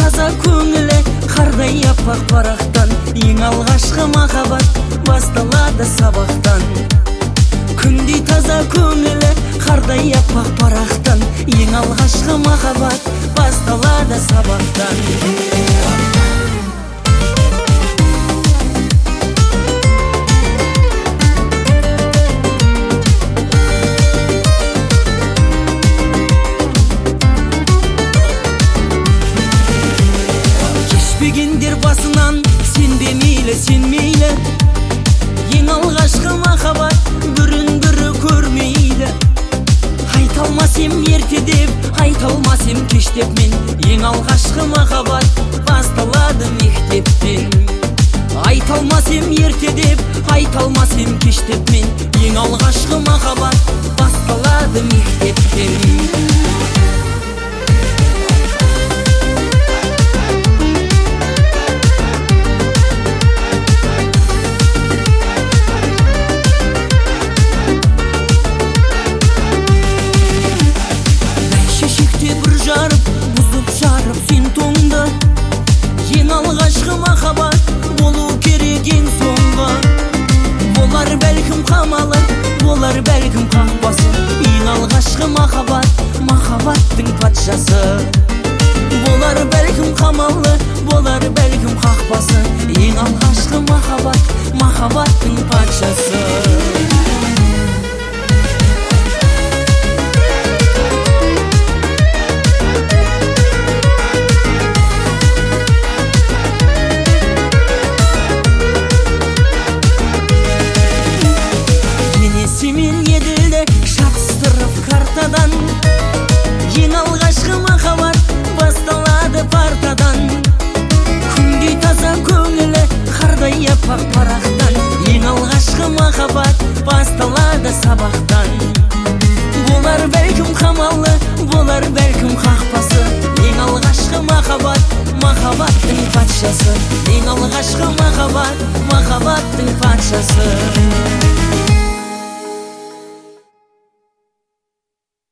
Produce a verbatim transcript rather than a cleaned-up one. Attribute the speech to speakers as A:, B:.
A: таза көңілі қардай аппақ парақтан. Ең алғашқы махаббат басталады сабақтан. Күндей таза көңілі қардай аппақ парақтан. Ең алғашқы махаббат басталады сабақтан. Кешпегендер басынан сен де мейлі, сен мейлі. Ең алғашқы махаббат бірін-бірі көрмейлі. Айта алмас ем ерте деп, айта алмас ем кеш деп мен. Ең алғашқы махаббат басталады мектептен. Айта алмас ем ерте деп, айта алмас ем кеш деп мен. Ең алғашқы махаббат басталады мектептен. Ең алғашқы махаббат болу керек ең соңғы. Болар бәлкім қамалы, болар бәлкім қақпасы. Ең алғашқы махаббат, махаббаттың патшасы. Болар бәлкім қамалы, болар бәлкім қақпасы. Ең алғашқы махаббат, махаббаттың патшасы. Енесімен еділді шатыстырып картадан. Ең алғашқы махаббат басталады партадан. Күндей таза көңілі қардай аппақ парақтан. Ең алғашқы махаббат басталады сабақтан. Болар бәлкім қамалы, болар бәлкім қақпасы. Ең алғашқы махаббат, махаббаттың патшасы. Ең алғашқы махаббат, махаббаттың патшасы.